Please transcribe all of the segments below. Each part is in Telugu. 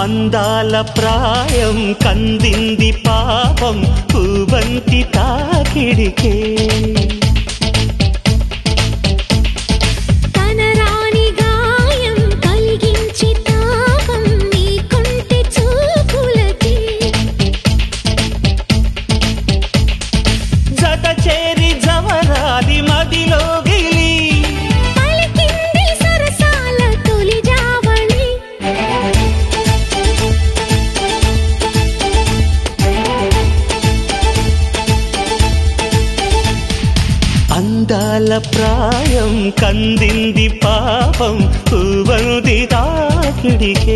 అందాల ప్రాయం కందింది పాపం పూవంతి తాకిడికే అందాల ప్రాయం కందింది పాపం పూవంతి తాకిడికే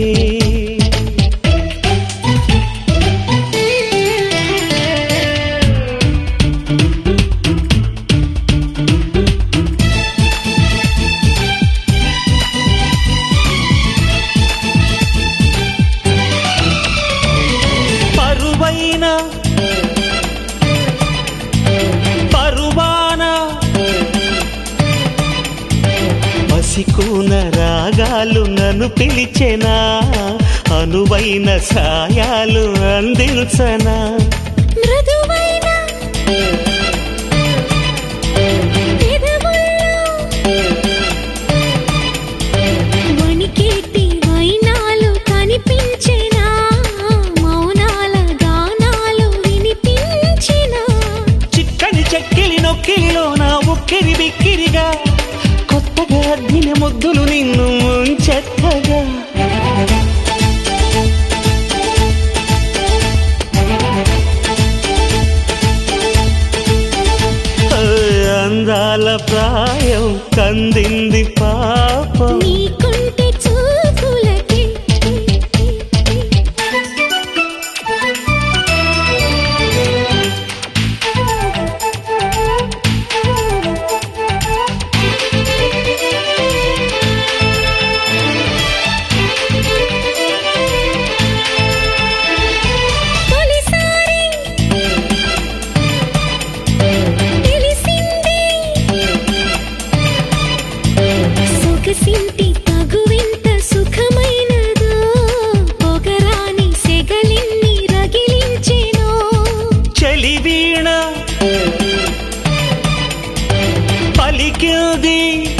పసికూన రాగాలు నన్ను పిలిచెనా అనువైన సాయాలు అందించనా మృదువైన వణికేటి వైనాలు కనిపించెనా మౌనాల గానాలు వినిపించినా చిక్కని చెక్కిలి నొక్కిలిలో నా ఉక్కిరి బిక్కిరిగా కొత్తగా అద్దిన ముద్దులు నిన్ను ముంచెత్తగా అందాల ప్రాయం కందింది పాపం నీకుంటే చూపులకి సింటి తగువింత సుఖమైనదో పొగరాని సెగలిన్ని రగిలించెనో చలి వీణ పలికింది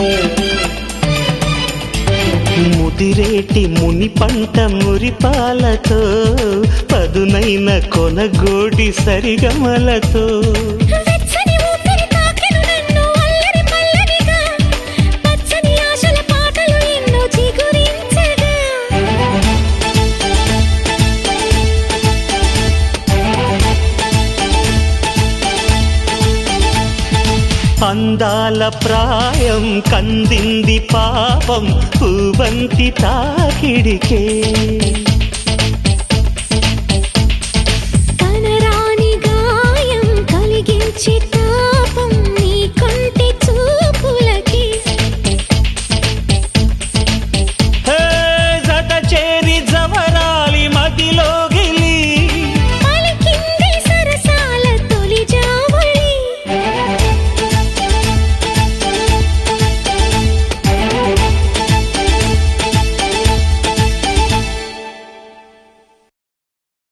ముదిరేటి ముని పంట మురిపాలతో పదునైన కొనగోడి సరిగమలతో అందాల ప్రాయం కందింది పాపం పూవంతి తాకిడికే